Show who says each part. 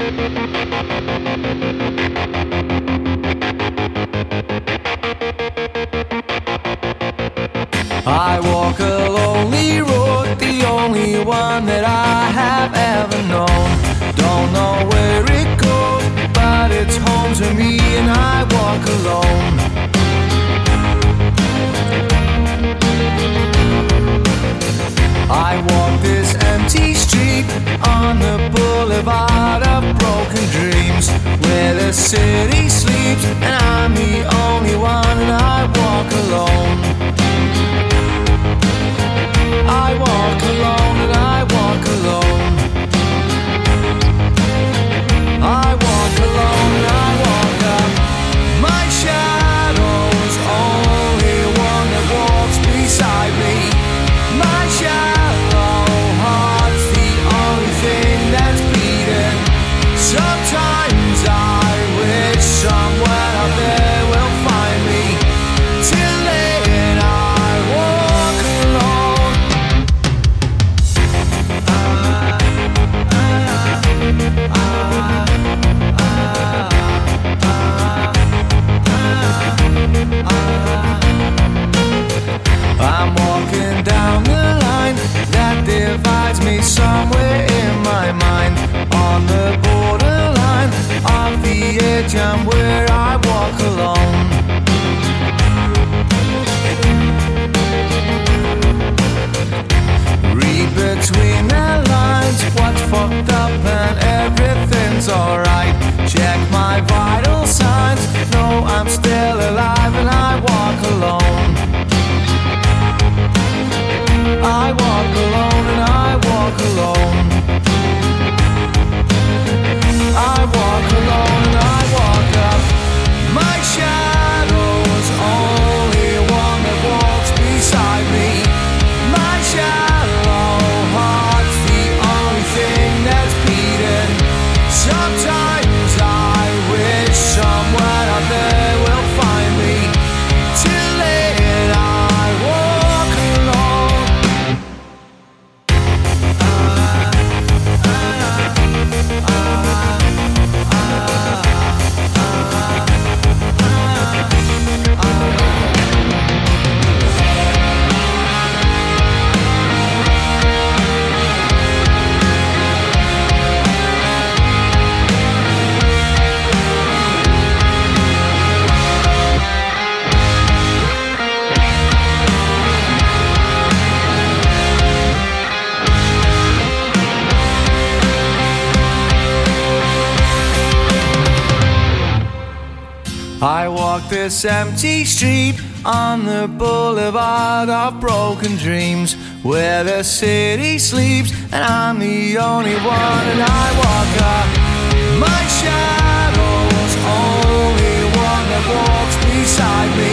Speaker 1: I walk a lonely road, the only one that I have ever known. Don't know where it goes, but it's home to me, and I walk alone. I walk this empty street on the boulevard of broken dreams, where the city sleeps and I'm the only one, and I walk alone. I walk alone and I walk alone. I walk alone and I walk up. My shadow's only one that walks beside me. My shallow heart's the only thing that's beating. Sometimes I wish someone out there will find me. Till then I walk alone. I'm walking down the line that divides me somewhere in my mind. On the borderline of the edge, I'm where I walk alone. Read between the lines what's fucked up and everything's alright. Check my vital signs, know I'm still alive and I walk alone. I walk alone and I walk alone. I walk alone and I walk up. My shadow's only one that walks beside me. My shallow heart's the only thing that's beating. Sometimes I wish someone out there will find me. Till then I walk alone. I walk this empty street on the boulevard of broken dreams, where the city sleeps and I'm the only one, and I walk up. My shadow's only one that walks beside me.